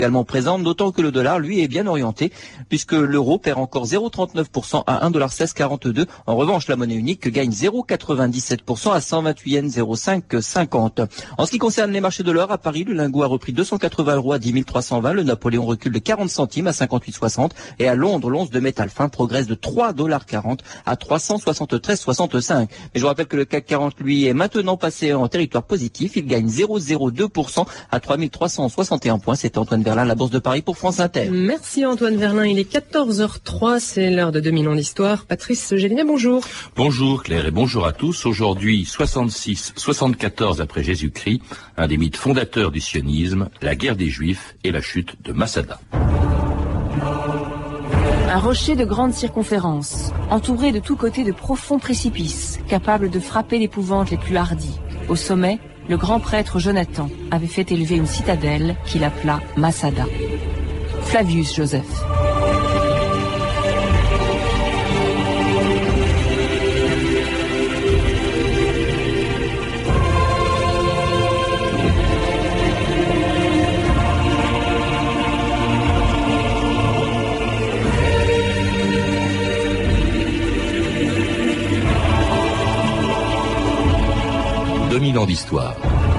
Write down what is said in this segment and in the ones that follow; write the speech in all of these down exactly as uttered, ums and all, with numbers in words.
également présente, d'autant que le dollar, lui, est bien orienté, puisque l'euro perd encore zéro virgule trente-neuf pour cent à un dollar seize quarante-deux. En revanche, la monnaie unique gagne zéro virgule quatre-vingt-dix-sept pour cent à cent vingt-huit yens zéro virgule cinq cinquante. En ce qui concerne les marchés de l'or, à Paris, le lingot a repris deux cent quatre-vingts euros à dix mille trois cent vingt, le Napoléon recule de quarante centimes à cinquante-huit soixante, et à Londres, l'once de métal fin progresse de trois dollars quarante à trois cent soixante-treize virgule soixante-cinq. Mais je vous rappelle que le C A C quarante, lui, est maintenant passé en territoire positif, il gagne zéro virgule zéro deux pour cent à trois mille trois cent soixante et un points. C'était Antoine Verlin, la Bourse de Paris pour France Inter. Merci Antoine Verlin, il est quatorze heures trois, c'est l'heure de deux mille ans d'histoire. Patrice Gélinet, bonjour. Bonjour Claire et bonjour à tous. Aujourd'hui, soixante-six soixante-quatorze après Jésus-Christ, un des mythes fondateurs du sionisme, la guerre des Juifs et la chute de Masada. Un rocher de grande circonférence, entouré de tous côtés de profonds précipices, capable de frapper l'épouvante les plus hardis. Au sommet, le grand prêtre Jonathan avait fait élever une citadelle qu'il appela Masada. Flavius Joseph. deux mille ans d'histoire.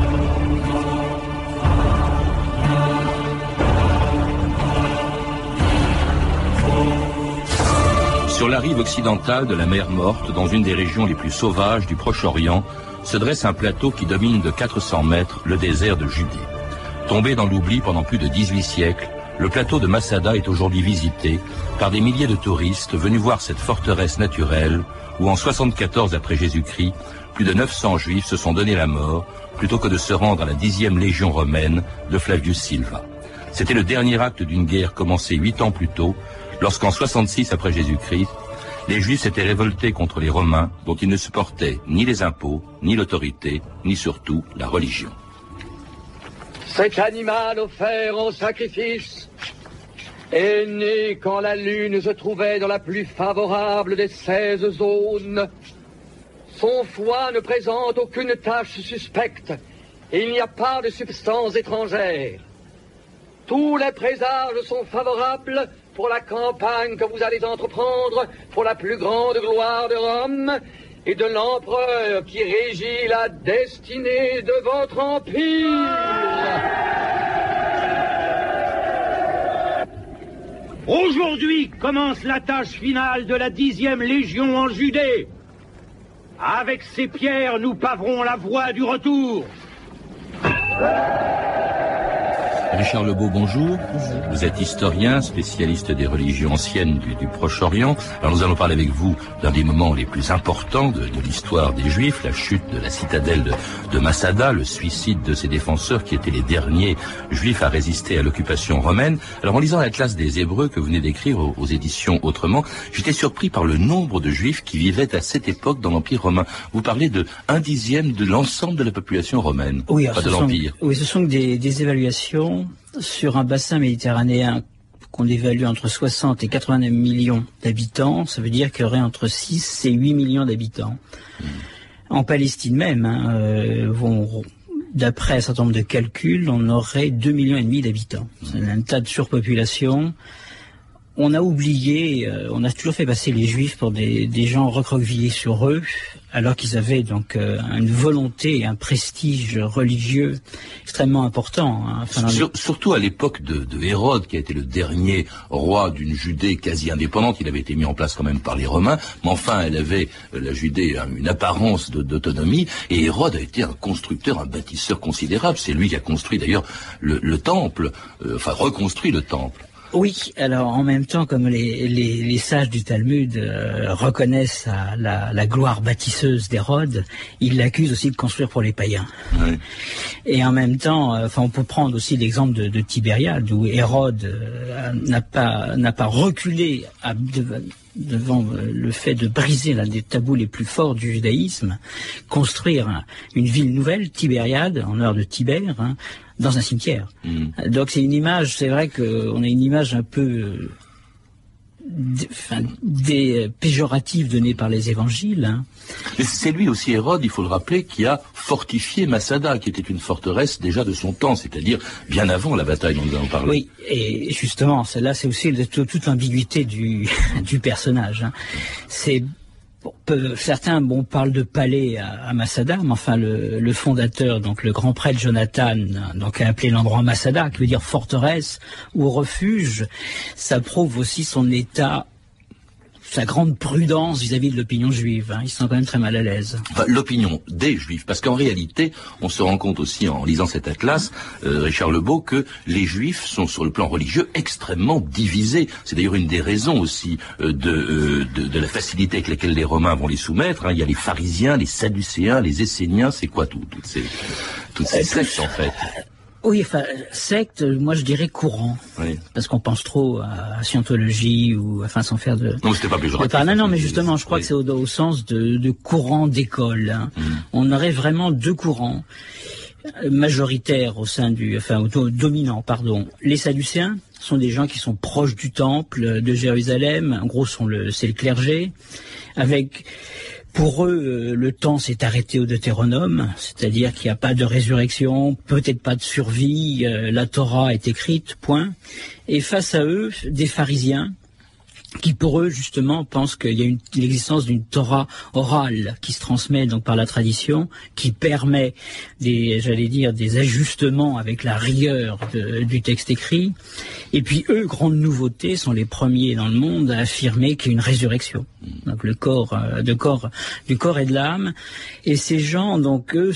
Sur la rive occidentale de la mer Morte, dans une des régions les plus sauvages du Proche-Orient, se dresse un plateau qui domine de quatre cents mètres le désert de Judée. Tombé dans l'oubli pendant plus de dix-huit siècles, le plateau de Masada est aujourd'hui visité par des milliers de touristes venus voir cette forteresse naturelle où en soixante-quatorze après Jésus-Christ, plus de neuf cents juifs se sont donné la mort plutôt que de se rendre à la dixième légion romaine de Flavius Silva. C'était le dernier acte d'une guerre commencée huit ans plus tôt, lorsqu'en soixante-six après Jésus-Christ, les juifs s'étaient révoltés contre les Romains dont ils ne supportaient ni les impôts, ni l'autorité, ni surtout la religion. Cet animal offert en sacrifice est né quand la lune se trouvait dans la plus favorable des seize zones. Son foie ne présente aucune tache suspecte et il n'y a pas de substance étrangère. Tous les présages sont favorables pour la campagne que vous allez entreprendre pour la plus grande gloire de Rome et de l'empereur qui régit la destinée de votre empire. Aujourd'hui commence la tâche finale de la dixième légion en Judée. Avec ces pierres, nous paverons la voie du retour. Richard Lebeau, bonjour. Vous êtes historien, spécialiste des religions anciennes du, du Proche-Orient. Alors nous allons parler avec vous d'un des moments les plus importants de, de l'histoire des Juifs, la chute de la citadelle de, de Masada, le suicide de ses défenseurs qui étaient les derniers Juifs à résister à l'occupation romaine. Alors en lisant l'Atlas des Hébreux que vous venez d'écrire aux, aux éditions Autrement, j'étais surpris par le nombre de Juifs qui vivaient à cette époque dans l'Empire romain. Vous parlez de un dixième de l'ensemble de la population romaine, oui, pas de l'Empire. Oui, ce sont des, des évaluations sur un bassin méditerranéen qu'on évalue entre soixante et quatre-vingt-neuf millions d'habitants. Ça veut dire qu'il y aurait entre six et huit millions d'habitants. Mmh. En Palestine même, hein, euh, vont, d'après un certain nombre de calculs, on aurait deux millions et demi d'habitants. Mmh. C'est un tas de surpopulation. On a oublié, euh, on a toujours fait passer les Juifs pour des, des gens recroquevillés sur eux, alors qu'ils avaient donc euh, une volonté et un prestige religieux extrêmement important. Hein. Enfin, Sur, les... Surtout à l'époque de, de Hérode, qui a été le dernier roi d'une Judée quasi indépendante. Il avait été mis en place quand même par les Romains, mais enfin, elle avait, la Judée, une apparence de, d'autonomie, et Hérode a été un constructeur, un bâtisseur considérable. C'est lui qui a construit d'ailleurs le, le temple, euh, enfin reconstruit le temple. Oui, alors en même temps, comme les, les, les sages du Talmud euh, reconnaissent la, la, la gloire bâtisseuse d'Hérode, ils l'accusent aussi de construire pour les païens. Oui. Et en même temps, euh, enfin, on peut prendre aussi l'exemple de, de Tibériade, où Hérode euh, n'a pas n'a pas reculé à, de, devant le fait de briser l'un des tabous les plus forts du judaïsme, construire un, une ville nouvelle, Tibériade, en l'heure de Tibère, hein, dans un cimetière. Mmh. Donc c'est une image, c'est vrai qu'on a une image un peu des, enfin, des péjoratifs donnés par les évangiles. Hein. Mais c'est lui aussi, Hérode, il faut le rappeler, qui a fortifié Masada, qui était une forteresse déjà de son temps, c'est-à-dire bien avant la bataille dont nous allons parler. Oui, et justement, celle-là, c'est aussi toute l'ambiguïté du, du personnage. Hein. C'est Bon, peu, certains bon, parlent de palais à, à Masada, mais enfin le, le fondateur, donc le grand prêtre Jonathan, donc a appelé l'endroit Masada, qui veut dire forteresse ou refuge. Ça prouve aussi son état, sa grande prudence vis-à-vis de l'opinion juive. Hein. Ils sont quand même très mal à l'aise. Enfin, l'opinion des Juifs, parce qu'en réalité, on se rend compte aussi en lisant cet atlas, euh, Richard Lebeau, que les Juifs sont sur le plan religieux extrêmement divisés. C'est d'ailleurs une des raisons aussi euh, de, euh, de, de la facilité avec laquelle les Romains vont les soumettre. Hein. Il y a les pharisiens, les sadducéens, les esséniens, c'est quoi tout, toutes ces, toutes ces sectes en fait. Oui, enfin, secte, moi je dirais courant, oui. Parce qu'on pense trop à, à scientologie ou, enfin, sans faire de... Non, c'était pas péjoratif. Non, non, mais justement, je crois oui. que c'est au, au sens de, de courant d'école. Hein. Mmh. On aurait vraiment deux courants majoritaires au sein du, enfin, au, dominants, pardon. Les Sadducéens sont des gens qui sont proches du temple de Jérusalem. En gros, sont le, c'est le clergé, avec... Pour eux, le temps s'est arrêté au Deutéronome, c'est-à-dire qu'il n'y a pas de résurrection, peut-être pas de survie, euh, la Torah est écrite, point. Et face à eux, des pharisiens, qui pour eux, justement, pensent qu'il y a une, l'existence d'une Torah orale qui se transmet donc par la tradition, qui permet des, j'allais dire, des ajustements avec la rigueur de, du texte écrit. Et puis eux, grande nouveauté, sont les premiers dans le monde à affirmer qu'il y a une résurrection. Donc le corps, euh, de corps, du corps et de l'âme. Et ces gens, donc eux,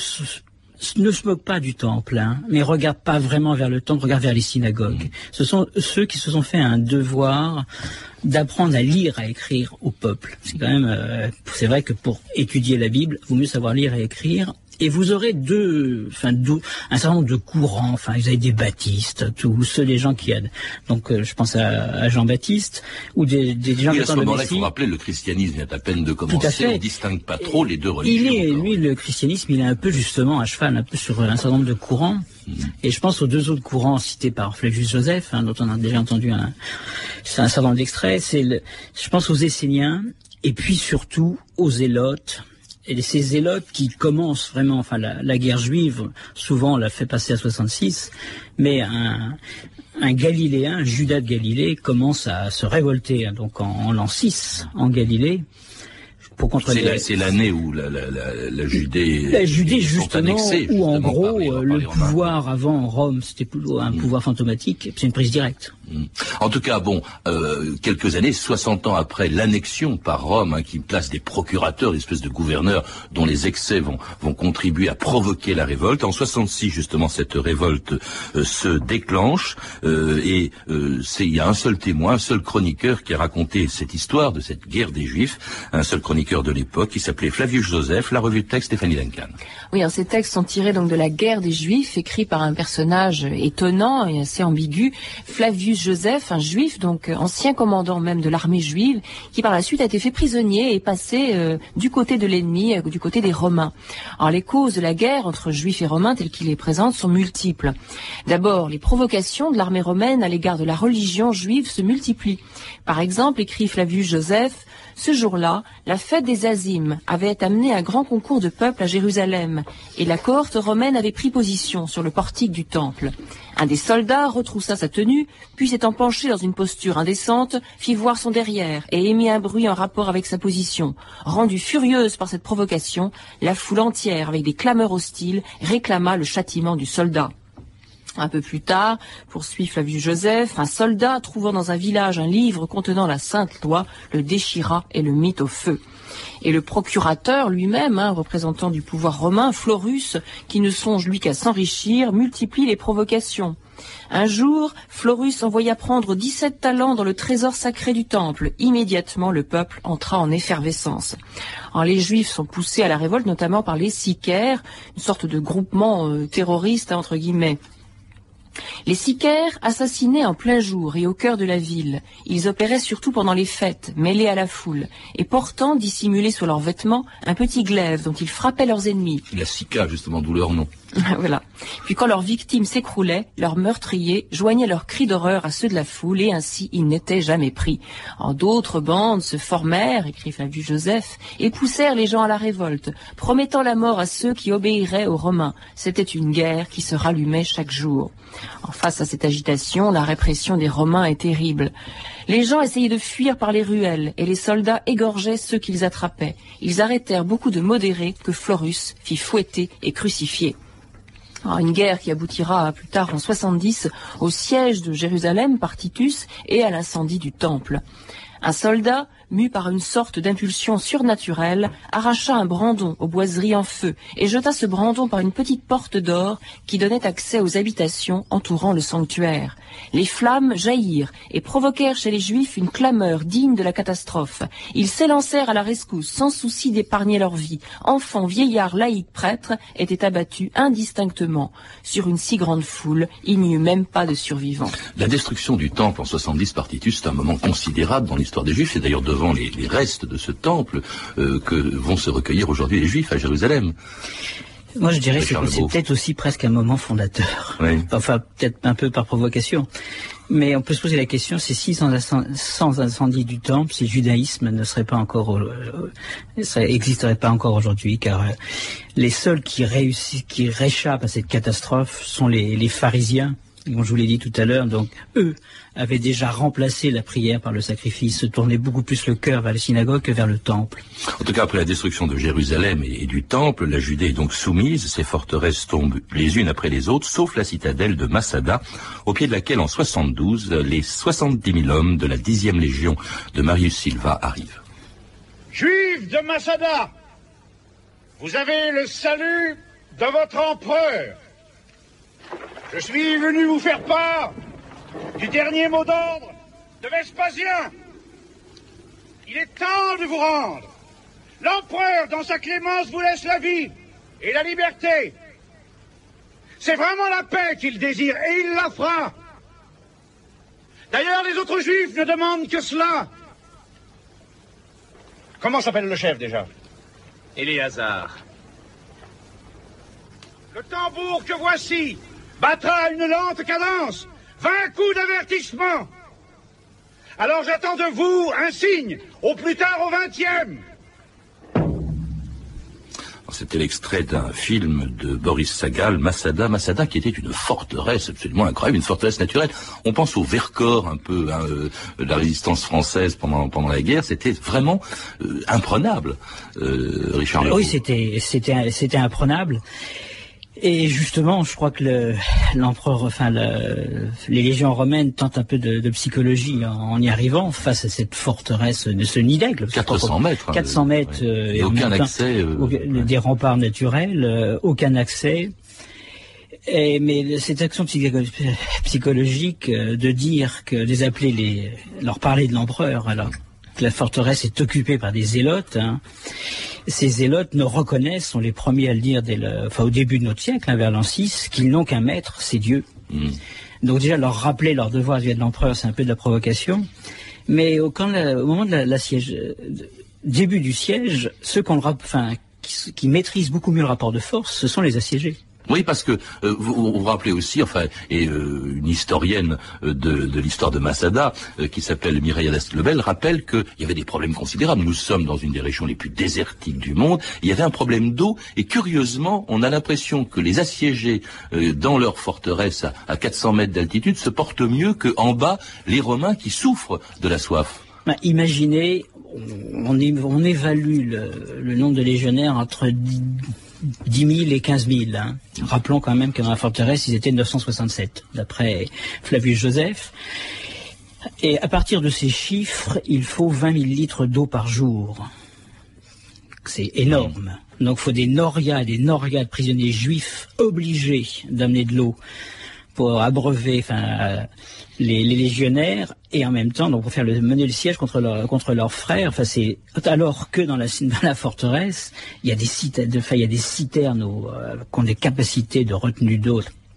ne se moquent pas du temple, hein, mais regardent pas vraiment vers le temple, regardent vers les synagogues. Ce sont ceux qui se sont fait un devoir d'apprendre à lire, à écrire au peuple. C'est quand même, euh, c'est vrai que pour étudier la Bible, il vaut mieux savoir lire et écrire. Et vous aurez deux, enfin, deux, un certain nombre de courants. Enfin, vous avez des baptistes, tous ceux des gens qui aident. Donc, euh, je pense à, à Jean-Baptiste ou des, des gens. Oui, qui à ce moment-là, il faut rappeler le christianisme vient à peine de commencer. Tout à fait. On distingue pas trop les deux religions. Il est, encore. lui, le christianisme, il est un peu justement à cheval, un peu sur un certain nombre de courants. Mmh. Et je pense aux deux autres courants cités par Flavius Joseph, hein, dont on a déjà entendu un, c'est un certain nombre d'extraits. C'est, le, je pense aux Esséniens et puis surtout aux Zélotes. Et ces zélotes qui commencent vraiment, enfin la, la guerre juive, souvent on l'a fait passer à soixante-six, mais un, un Galiléen, Judas de Galilée, commence à se révolter, hein, donc en, en l'an six, en Galilée. Pour c'est, la, c'est l'année où la, la, la, la Judée, la Judée justement, annexés, où en gros par, le pouvoir avant en Rome, c'était plutôt un mmh. pouvoir fantomatique, c'est une prise directe. Mmh. En tout cas, bon, euh, quelques années, soixante ans après l'annexion par Rome, hein, qui place des procurateurs, des espèces de gouverneurs dont les excès vont, vont contribuer à provoquer la révolte. En soixante-six, justement, cette révolte euh, se déclenche euh, et euh, c'est il y a un seul témoin, un seul chroniqueur qui a raconté cette histoire de cette guerre des Juifs, un seul chroniqueur de l'époque, qui s'appelait Flavius Joseph, la revue de texte Stéphanie Duncan. Oui, alors ces textes sont tirés donc de la guerre des Juifs, écrits par un personnage étonnant et assez ambigu, Flavius Joseph, un juif, donc ancien commandant même de l'armée juive, qui par la suite a été fait prisonnier et passé euh, du côté de l'ennemi, euh, du côté des Romains. Alors les causes de la guerre entre Juifs et Romains, telles qu'il les présente, sont multiples. D'abord, les provocations de l'armée romaine à l'égard de la religion juive se multiplient. Par exemple, écrit Flavius Joseph, ce jour-là, la fête des Azimes avait amené un grand concours de peuple à Jérusalem, et la cohorte romaine avait pris position sur le portique du temple. Un des soldats retroussa sa tenue, puis s'étant penché dans une posture indécente, fit voir son derrière et émit un bruit en rapport avec sa position. Rendue furieuse par cette provocation, la foule entière, avec des clameurs hostiles, réclama le châtiment du soldat. Un peu plus tard, poursuit Flavius Joseph, un soldat trouvant dans un village un livre contenant la sainte loi, le déchira et le mit au feu. Et le procurateur lui-même, hein, représentant du pouvoir romain, Florus, qui ne songe lui qu'à s'enrichir, multiplie les provocations. Un jour, Florus envoya prendre dix-sept talents dans le trésor sacré du temple. Immédiatement, le peuple entra en effervescence. Alors, les Juifs sont poussés à la révolte, notamment par les Sicaires, une sorte de groupement euh, terroriste, hein, entre guillemets. Les sicaires assassinaient en plein jour et au cœur de la ville. Ils opéraient surtout pendant les fêtes, mêlés à la foule, et portant, dissimulés sous leurs vêtements, un petit glaive dont ils frappaient leurs ennemis. La sika, justement, d'où leur nom. Voilà. Puis quand leurs victimes s'écroulaient, leurs meurtriers joignaient leurs cris d'horreur à ceux de la foule et ainsi ils n'étaient jamais pris. En d'autres bandes se formèrent, écrit Flavius Joseph, et poussèrent les gens à la révolte, promettant la mort à ceux qui obéiraient aux Romains. C'était une guerre qui se rallumait chaque jour. En face à cette agitation, la répression des Romains est terrible. Les gens essayaient de fuir par les ruelles et les soldats égorgeaient ceux qu'ils attrapaient. Ils arrêtèrent beaucoup de modérés que Florus fit fouetter et crucifier. Alors, une guerre qui aboutira plus tard en soixante-dix au siège de Jérusalem par Titus et à l'incendie du temple. Un soldat, mu par une sorte d'impulsion surnaturelle, arracha un brandon aux boiseries en feu et jeta ce brandon par une petite porte d'or qui donnait accès aux habitations entourant le sanctuaire. Les flammes jaillirent et provoquèrent chez les Juifs une clameur digne de la catastrophe. Ils s'élancèrent à la rescousse sans souci d'épargner leur vie. Enfants, vieillards, laïcs, prêtres étaient abattus indistinctement. Sur une si grande foule, il n'y eut même pas de survivants. La destruction du temple en soixante-dix par Titus, c'est un moment considérable dans l'histoire des Juifs. C'est d'ailleurs devant les, les restes de ce temple euh, que vont se recueillir aujourd'hui les Juifs à Jérusalem. Moi, je dirais que c'est, c'est peut-être aussi presque un moment fondateur. Oui. Enfin, peut-être un peu par provocation. Mais on peut se poser la question, c'est si sans, sans incendie du temple, si le judaïsme ne serait pas encore, euh, serait, existerait pas encore aujourd'hui, car euh, les seuls qui réussissent, qui réchappent à cette catastrophe sont les, les pharisiens. Comme je vous l'ai dit tout à l'heure, donc eux avaient déjà remplacé la prière par le sacrifice, se tournaient beaucoup plus le cœur vers la synagogue que vers le temple. En tout cas, après la destruction de Jérusalem et, et du temple, la Judée est donc soumise, ses forteresses tombent les unes après les autres, sauf la citadelle de Massada, au pied de laquelle en soixante-douze, les soixante-dix mille hommes de la dixième légion de Marius Silva arrivent. Juifs de Massada, vous avez le salut de votre empereur. Je suis venu vous faire part du dernier mot d'ordre de Vespasien. Il est temps de vous rendre. L'empereur, dans sa clémence, vous laisse la vie et la liberté. C'est vraiment la paix qu'il désire et il la fera. D'ailleurs, les autres juifs ne demandent que cela. Comment s'appelle le chef déjà? Éléazar. Le tambour que voici battra à une lente cadence, vingt coups d'avertissement. Alors j'attends de vous un signe, au plus tard au vingtième. C'était l'extrait d'un film de Boris Sagal, Massada, Massada qui était une forteresse absolument incroyable, une forteresse naturelle. On pense au Vercors un peu, hein, euh, de la résistance française pendant pendant la guerre, c'était vraiment euh, imprenable. Euh, Richard Leroux. Oui, c'était c'était c'était imprenable. Et justement, je crois que le, l'empereur, enfin, le, les légions romaines tentent un peu de, de psychologie en, en y arrivant face à cette forteresse de ce nid d'aigle. quatre cents mètres. quatre cents mètres. Ouais. Euh, et aucun accès. Euh, au, ouais. Des remparts naturels, euh, aucun accès. Et, mais cette action psychologique euh, de dire que, de les appeler les, leur parler de l'empereur, alors que la forteresse est occupée par des zélotes, hein. Ces zélotes nous reconnaissent, sont les premiers à le dire dès le, enfin, au début de notre siècle, hein, vers l'an six, qu'ils n'ont qu'un maître, c'est Dieu. Mmh. Donc déjà, leur rappeler leur devoir vis-à-vis de l'empereur, c'est un peu de la provocation. Mais au, quand la, au moment de la, la siège, euh, début du siège, ceux qu'on, enfin, qui, qui maîtrisent beaucoup mieux le rapport de force, ce sont les assiégés. Oui, parce que euh, vous, vous vous rappelez aussi, enfin, et euh, une historienne euh, de, de l'histoire de Massada, euh, qui s'appelle Mireille Adast-Lebel, rappelle qu'il y avait des problèmes considérables. Nous sommes dans une des régions les plus désertiques du monde. Il y avait un problème d'eau, et curieusement, on a l'impression que les assiégés euh, dans leur forteresse à, à quatre cents mètres d'altitude se portent mieux qu'en bas les Romains qui souffrent de la soif. Ben, imaginez, on, on évalue le, le nombre de légionnaires entre dix mille et quinze mille. Hein. Rappelons quand même que dans la forteresse, ils étaient neuf cent soixante-sept, d'après Flavius Joseph. Et à partir de ces chiffres, il faut vingt mille litres d'eau par jour. C'est énorme. Donc il faut des norias, des norias de prisonniers juifs obligés d'amener de l'eau pour abreuver enfin, les, les légionnaires, et en même temps donc pour faire le, mener le siège contre, leur, contre leurs frères. Enfin, c'est, alors que dans la, dans la forteresse, il y a des citernes, enfin, il y a des citernes au, euh, qui ont des capacités de retenue d'eau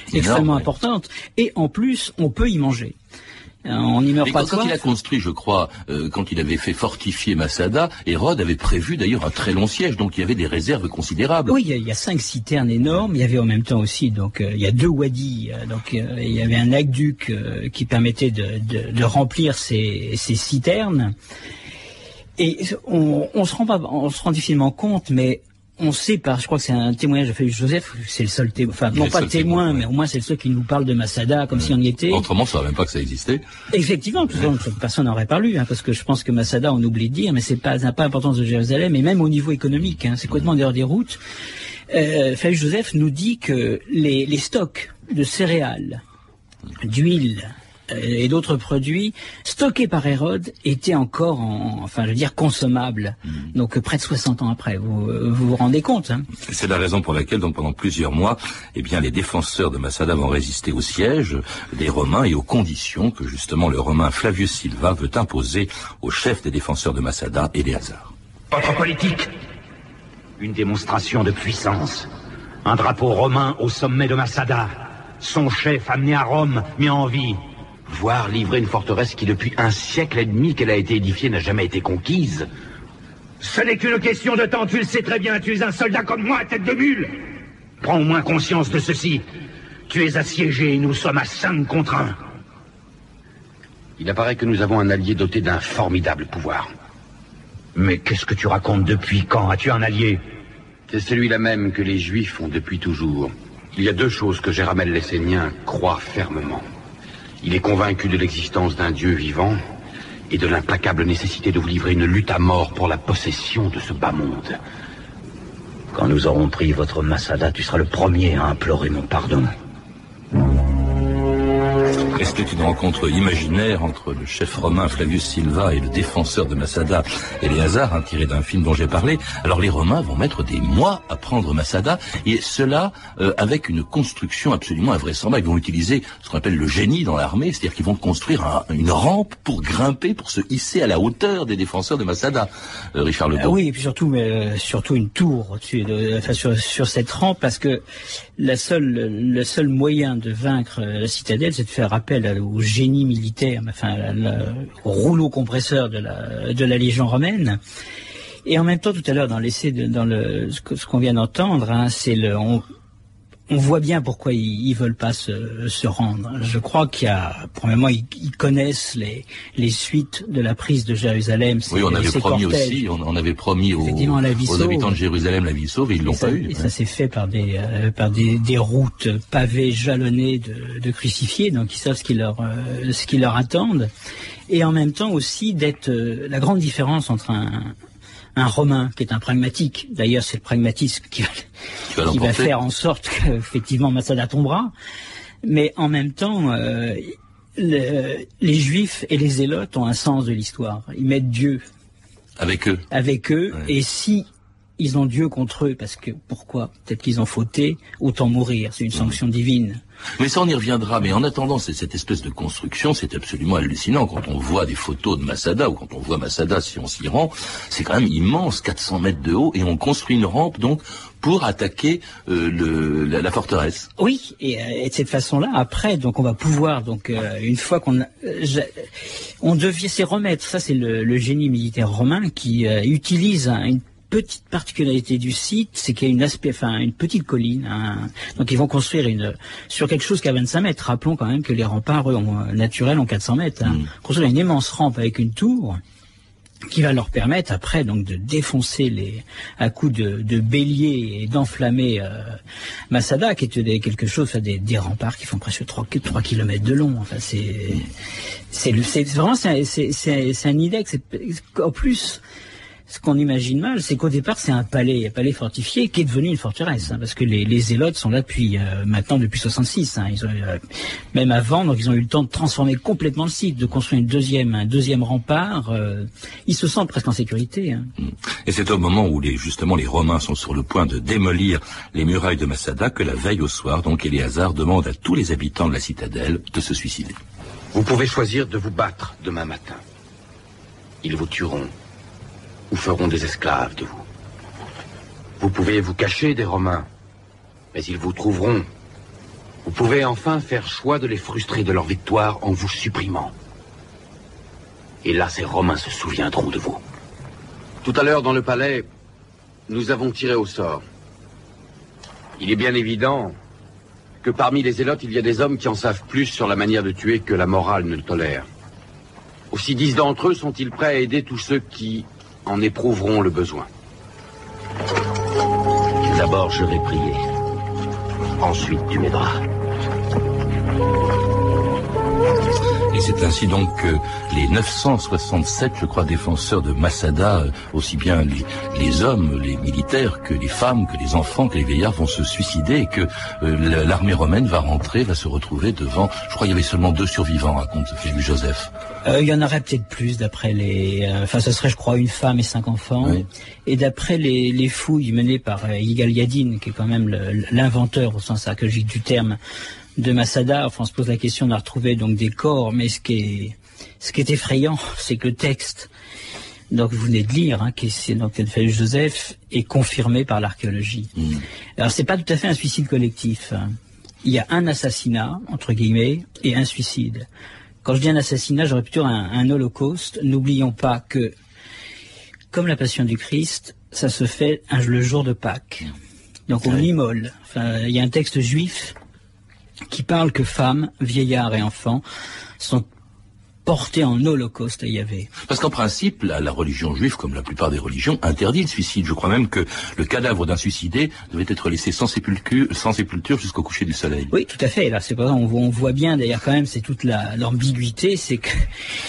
extrêmement ouais. importante. Et en plus, on peut y manger. On n'y meurt Mais pas quand, de quand il a soif. construit, je crois, euh, quand il avait fait fortifier Masada, Hérode avait prévu d'ailleurs un très long siège, donc il y avait des réserves considérables. Oui, il y, a, il y a cinq citernes énormes. Il y avait en même temps aussi, donc euh, il y a deux wadis. Euh, donc euh, il y avait un aqueduc euh, qui permettait de, de, de remplir ces, ces citernes. Et on, on se rend pas, on se rend difficilement compte, mais on sait pas, je crois que c'est un témoignage de Flavius Joseph, c'est le seul témoin, enfin, non pas témoin, témoin, mais au moins c'est le seul qui nous parle de Masada, comme ouais. si on y était. Autrement, on ne savait même pas que ça existait. Effectivement, personne n'aurait parlé, hein, parce que je pense que Masada, on oublie de dire, mais c'est pas, ça n'a pas l'importance de Jérusalem, et même au niveau économique, hein, c'est complètement dehors des routes. Euh, Flavius Joseph nous dit que les, les stocks de céréales, d'huile, et d'autres produits stockés par Hérode étaient encore, en, enfin, je veux dire, consommables. Mmh. Donc près de soixante ans après, vous vous, vous rendez compte, hein. C'est la raison pour laquelle, donc, pendant plusieurs mois, eh bien, les défenseurs de Masada vont résister au siège des Romains et aux conditions que justement le Romain Flavius Silva veut imposer au chef des défenseurs de Masada, Éléazar. Votre politique, une démonstration de puissance, un drapeau romain au sommet de Masada, son chef amené à Rome, mis en vie. Voir livrer une forteresse qui, depuis un siècle et demi qu'elle a été édifiée, n'a jamais été conquise. Ce n'est qu'une question de temps, tu le sais très bien, tu es un soldat comme moi, tête de mule. Prends au moins conscience de ceci. Tu es assiégé et nous sommes à cinq contre un. Il apparaît que nous avons un allié doté d'un formidable pouvoir. Mais qu'est-ce que tu racontes? Depuis quand as-tu un allié? C'est celui-là même que les Juifs ont depuis toujours. Il y a deux choses que Jéramel l'Essénien croit fermement. Il est convaincu de l'existence d'un Dieu vivant et de l'implacable nécessité de vous livrer une lutte à mort pour la possession de ce bas monde. Quand nous aurons pris votre Masada, tu seras le premier à implorer mon pardon. Et c'était une rencontre imaginaire entre le chef romain Flavius Silva et le défenseur de Masada, Éléazar, hein, tiré d'un film dont j'ai parlé. Alors les Romains vont mettre des mois à prendre Masada, et cela euh, avec une construction absolument invraisemblable. Ils vont utiliser ce qu'on appelle le génie dans l'armée, c'est-à-dire qu'ils vont construire un, une rampe pour grimper, pour se hisser à la hauteur des défenseurs de Masada. Euh, Richard Lebeau. Ah oui, et puis surtout, mais, euh, surtout une tour au-dessus de, enfin, sur, sur cette rampe, parce que la seule, le seul moyen de vaincre la citadelle, c'est de faire appel au génie militaire, enfin au rouleau compresseur de la, de la Légion romaine. Et en même temps, tout à l'heure, dans l'essai, de, dans le, ce qu'on vient d'entendre, hein, c'est le, on, on voit bien pourquoi ils, ils veulent pas se, se rendre. Je crois qu'il y a, premièrement, ils, ils connaissent les, les suites de la prise de Jérusalem. Oui, on avait promis cortèges. aussi, on, on avait promis aux, aux habitants de Jérusalem la vie sauve, et ils l'ont pas eu. Et hein. Ça s'est fait par des, euh, par des, des routes pavées, jalonnées de, de crucifiés, donc ils savent ce qui leur, euh, ce qui leur attendent. Et en même temps aussi d'être euh, la grande différence entre un, un Romain qui est un pragmatique. D'ailleurs, c'est le pragmatisme qui va, qui va faire en sorte qu'effectivement Masada tombera. Mais en même temps, euh, le, les Juifs et les Zélotes ont un sens de l'histoire. Ils mettent Dieu avec eux. Avec eux. Ouais. Et si ils ont Dieu contre eux, parce que pourquoi? Peut-être qu'ils ont fauté, autant mourir. C'est une sanction mmh. divine. Mais ça, on y reviendra. Mais en attendant, c'est cette espèce de construction, c'est absolument hallucinant. Quand on voit des photos de Masada, ou quand on voit Masada, si on s'y rend, c'est quand même immense, quatre cents mètres de haut, et on construit une rampe, donc, pour attaquer euh, le, la, la forteresse. Oui, et, et de cette façon-là, après, donc, on va pouvoir, donc, euh, une fois qu'on a, euh, on devient, c'est remettre, ça, c'est le, le génie militaire romain qui euh, utilise un, une petite particularité du site, c'est qu'il y a une aspect, enfin une petite colline. Un, donc ils vont construire une sur quelque chose qui a vingt-cinq mètres. Rappelons quand même que les remparts eux, ont, naturels ont quatre cents mètres. Hein. Mmh. Construire une immense rampe avec une tour qui va leur permettre après donc de défoncer les à coups de, de bélier et d'enflammer euh, Masada, qui est des, quelque chose, enfin, des, des remparts qui font presque trois kilomètres de long. Enfin c'est c'est c'est vraiment c'est c'est c'est, c'est un index. En plus, ce qu'on imagine mal, c'est qu'au départ, c'est un palais, un palais fortifié qui est devenu une forteresse, hein, parce que les, les Zélotes sont là depuis euh, maintenant depuis soixante-six. Hein, ils ont euh, même avant, donc ils ont eu le temps de transformer complètement le site, de construire une deuxième, un deuxième rempart. Euh, ils se sentent presque en sécurité. Hein. Et c'est au moment où les, justement les Romains sont sur le point de démolir les murailles de Masada que la veille au soir, donc Éléazar demande à tous les habitants de la citadelle de se suicider. Vous pouvez choisir de vous battre demain matin. Ils vous tueront ou feront des esclaves de vous. Vous pouvez vous cacher des Romains, mais ils vous trouveront Vous pouvez enfin faire choix de les frustrer de leur victoire en vous supprimant. Et là, ces Romains se souviendront de vous. Tout à l'heure, dans le palais, nous avons tiré au sort. Il est bien évident que parmi les zélotes, il y a des hommes qui en savent plus sur la manière de tuer que la morale ne le tolère. Aussi dix d'entre eux sont-ils prêts à aider tous ceux qui en éprouveront le besoin. D'abord, je vais prier. Ensuite, tu m'aideras. Et c'est ainsi donc que les neuf cent soixante-sept, je crois, défenseurs de Masada, aussi bien les, les hommes, les militaires, que les femmes, que les enfants, que les vieillards vont se suicider et que euh, l'armée romaine va rentrer, va se retrouver devant, je crois qu'il y avait seulement deux survivants, raconte Flavius Joseph. Euh, il y en aurait peut-être plus d'après les... Euh, enfin, ce serait, je crois, une femme et cinq enfants. Oui. Et d'après les, les fouilles menées par euh, Yigal Yadin, qui est quand même le, l'inventeur, au sens archéologique du terme, de Masada, enfin, on se pose la question de retrouver donc des corps, mais ce qui est, ce qui est effrayant, c'est que le texte, donc vous venez de lire, hein, qui est donc de Flavius Joseph, est confirmé par l'archéologie. Mmh. Alors c'est pas tout à fait un suicide collectif. Hein. Il y a un assassinat, entre guillemets, et un suicide. Quand je dis un assassinat, j'aurais plutôt un, un holocauste. N'oublions pas que, comme la Passion du Christ, ça se fait un, le jour de Pâques. Donc on immole. Enfin, il y a un texte juif qui parle que femmes, vieillards et enfants sont portés en holocauste à Yahvé. Parce qu'en principe, la, la religion juive, comme la plupart des religions, interdit le suicide. Je crois même que le cadavre d'un suicidé devait être laissé sans sépulture, sans sépulture jusqu'au coucher du soleil. Oui, tout à fait. Là, c'est pas on, on voit bien, d'ailleurs, quand même, c'est toute la, l'ambiguïté, c'est que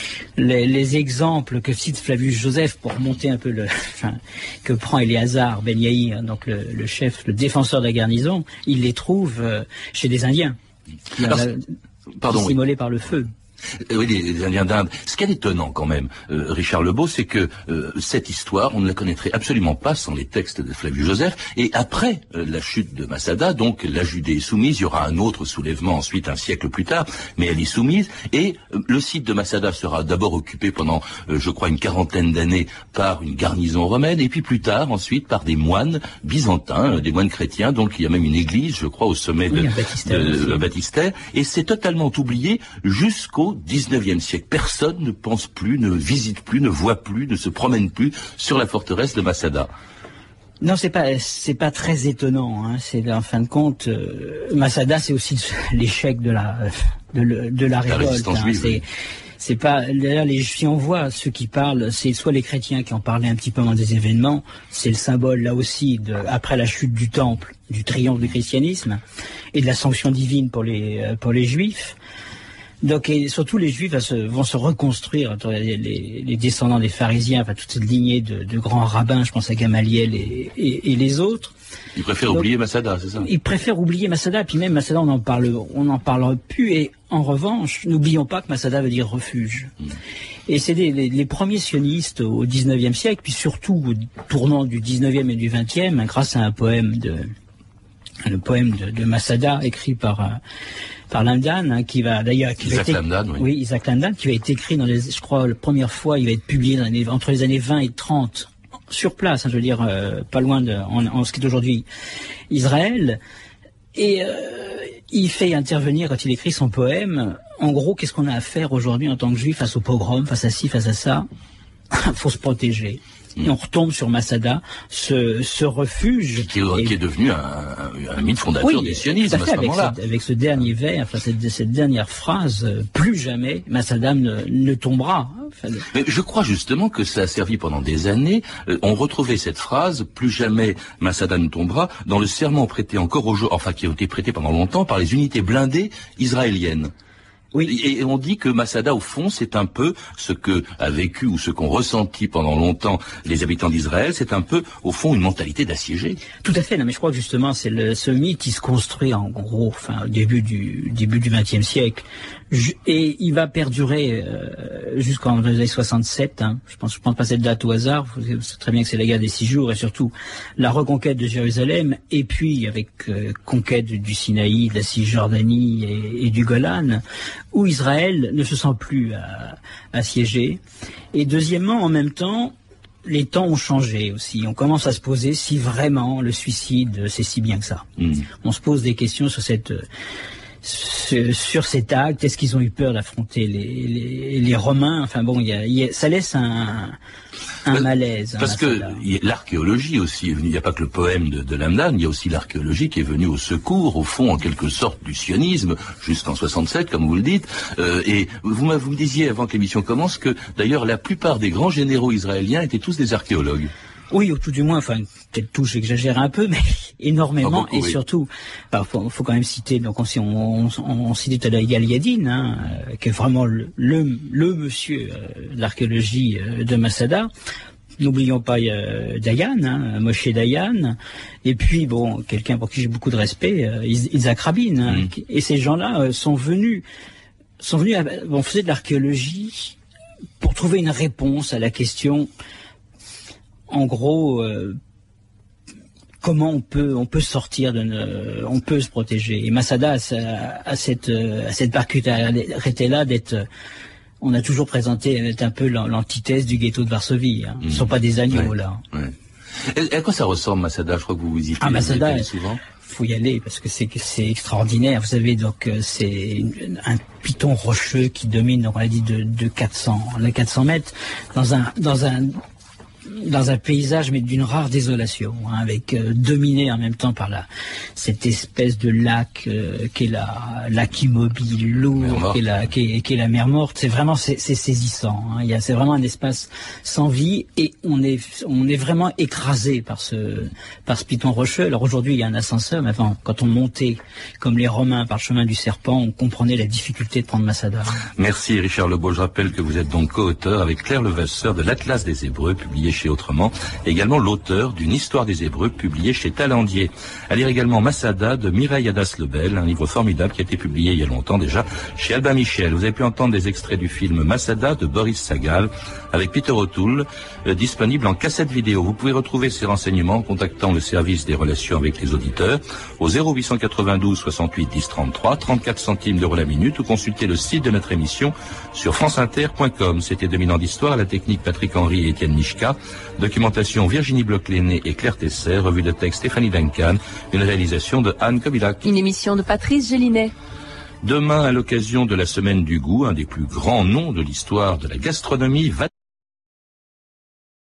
les, les exemples que cite Flavius Joseph pour remonter un peu le, enfin, que prend Éléazar Ben Yaïr, donc le, le chef, le défenseur de la garnison, il les trouve euh, chez des Indiens. Alors, la, pardon, qui s'immolaient oui. par le feu. Oui, les, les Indiens d'Inde. Ce qui est étonnant quand même, euh, Richard Lebeau, c'est que euh, cette histoire, on ne la connaîtrait absolument pas sans les textes de Flavius Joseph. Et après euh, la chute de Masada, donc la Judée est soumise. Il y aura un autre soulèvement ensuite, un siècle plus tard, mais elle est soumise. Et euh, le site de Masada sera d'abord occupé pendant, euh, je crois, une quarantaine d'années par une garnison romaine, et puis plus tard, ensuite, par des moines byzantins, euh, des moines chrétiens. Donc il y a même une église, je crois, au sommet oui, de, baptistère, de, de baptistère. Et c'est totalement oublié jusqu'au Au dix-neuvième siècle. Personne ne pense plus, ne visite plus, ne voit plus, ne se promène plus sur la forteresse de Masada. Non, c'est pas, c'est pas très étonnant. Hein. C'est en fin de compte, euh, Masada, c'est aussi l'échec de la, de, le, de la révolte. La hein. juive, c'est, oui. c'est pas, d'ailleurs, les, si on voit ceux qui parlent, c'est soit les chrétiens qui en parlaient un petit peu dans des événements. C'est le symbole là aussi de, après la chute du temple, du triomphe du christianisme et de la sanction divine pour les, pour les juifs. Donc, et surtout, les Juifs va se, vont se reconstruire, les, les, les descendants des pharisiens, enfin, toute cette lignée de, de grands rabbins, je pense à Gamaliel et, et, et les autres. Ils préfèrent Donc, oublier Masada, c'est ça? Ils préfèrent oublier Masada, puis même Masada, on en parle, on n'en parlera plus, et en revanche, n'oublions pas que Masada veut dire refuge. Mmh. Et c'est des, les, les premiers sionistes au dix-neuvième siècle, puis surtout au tournant du dix-neuvième et du vingtième, grâce à un poème de, le poème de, de Masada, écrit par, euh, par Lamdan, hein, qui va d'ailleurs, qui Isaac va être, Lamdan, oui. oui, Isaac Lamdan, qui va être écrit dans les, je crois, la première fois, il va être publié dans les, entre les années vingt et trente, sur place, hein, je veux dire, euh, pas loin de, en, en ce qui est aujourd'hui Israël, et euh, il fait intervenir, quand il écrit son poème, en gros, qu'est-ce qu'on a à faire aujourd'hui en tant que juif face au pogrom, face à ci, face à ça? Faut se protéger. Et on retombe sur Masada, ce, ce refuge. Qui est, et, qui est devenu un, un, un mythe fondateur oui, du sionisme à, fait, à ce moment-là. Avec, avec ce dernier vers, enfin, cette, cette dernière phrase, euh, plus jamais Masada ne, ne tombera. Enfin, le... Mais je crois justement que ça a servi pendant des années. Euh, on retrouvait cette phrase, plus jamais Masada ne tombera, dans le serment prêté encore aujourd'hui, enfin qui a été prêté pendant longtemps par les unités blindées israéliennes. Oui. Et on dit que Masada, au fond, c'est un peu ce que a vécu ou ce qu'ont ressenti pendant longtemps les habitants d'Israël, c'est un peu, au fond, une mentalité d'assiégé. Tout à fait, non, mais je crois que justement, c'est le, ce mythe qui se construit en gros, enfin, au début du, début du vingtième siècle. Et il va perdurer euh, jusqu'en les années soixante-sept. Hein. Je pense, je pense pas cette date au hasard. Vous savez très bien que c'est la guerre des six jours et surtout la reconquête de Jérusalem. Et puis avec euh, conquête du Sinaï, de la Cisjordanie et, et du Golan, où Israël ne se sent plus à, assiégé. Et deuxièmement, en même temps, les temps ont changé aussi. On commence à se poser si vraiment le suicide c'est si bien que ça. Mmh. On se pose des questions sur cette sur, sur cet acte. Est-ce qu'ils ont eu peur d'affronter les, les, les Romains? Enfin bon, il y a, il y a, ça laisse un, un malaise. Parce hein, que l'archéologie aussi, il n'y a pas que le poème de, de Lamdan, il y a aussi l'archéologie qui est venue au secours, au fond, en quelque sorte, du sionisme, jusqu'en soixante-sept, comme vous le dites. Euh, et vous, vous me disiez avant que l'émission commence que, d'ailleurs, la plupart des grands généraux israéliens étaient tous des archéologues. Oui, ou tout du moins, enfin, peut-être tout, j'exagère un peu, mais énormément, beaucoup, et oui. surtout, bah, faut, faut quand même citer, donc on, on, on, on citait tout à l'heure Yigal Yadin, hein, euh, qui est vraiment le, le, le monsieur euh, de l'archéologie euh, de Masada. N'oublions pas euh, Dayan, hein, Moshe Dayan, et puis bon, quelqu'un pour qui j'ai beaucoup de respect, euh, Isaac Rabin, hein, mmh. et ces gens-là euh, sont venus, sont venus, à, on faisait de l'archéologie pour trouver une réponse à la question. En gros, euh, comment on peut on peut sortir de ne, on peut se protéger. Et Masada a, a cette a cette particularité-là d'être, on a toujours présenté d'être un peu l'antithèse du ghetto de Varsovie. Hein. Mmh. Ce ne sont pas des agneaux ouais. là. Ouais. Et à quoi ça ressemble Masada? Je crois que vous visitez. Ah, Masada, souvent. Faut y aller parce que c'est c'est extraordinaire. Vous savez, donc c'est un piton rocheux qui domine, donc on a dit de de quatre cents, de quatre cents mètres dans un dans un dans un paysage mais d'une rare désolation, hein, avec euh, dominé en même temps par la cette espèce de lac euh, qui est la lac immobile lourd, qui est la qui est, qui est la mer morte. C'est vraiment c'est, c'est saisissant. Hein. Il y a c'est vraiment un espace sans vie et on est on est vraiment écrasé par ce par ce piton rocheux. Alors aujourd'hui il y a un ascenseur, mais avant quand on montait comme les Romains par le chemin du serpent, on comprenait la difficulté de prendre Masada. Merci Richard Lebeau. Je rappelle que vous êtes donc co-auteur avec Claire Levasseur de l'Atlas des Hébreux publié chez Autrement, et également l'auteur d'une Histoire des Hébreux publiée chez Talandier. À lire également Masada de Mireille Hadas-Lebel, un livre formidable qui a été publié il y a longtemps déjà chez Albin Michel. Vous avez pu entendre des extraits du film Masada de Boris Sagal avec Peter O'Toole, euh, disponible en cassette vidéo. Vous pouvez retrouver ces renseignements en contactant le service des relations avec les auditeurs au zéro huit cent quatre-vingt-douze soixante-huit dix trente-trois, trente-quatre centimes d'euros la minute, ou consulter le site de notre émission sur franceinter point com. C'était deux mille ans d'histoire, à la technique Patrick Henry et Étienne Michka, documentation Virginie Bloch-Léné et Claire Tesser, revue de texte Stéphanie Duncan, une réalisation de Anne Kobilac. Une émission de Patrice Gélinet. Demain, à l'occasion de la Semaine du Goût, un des plus grands noms de l'histoire de la gastronomie va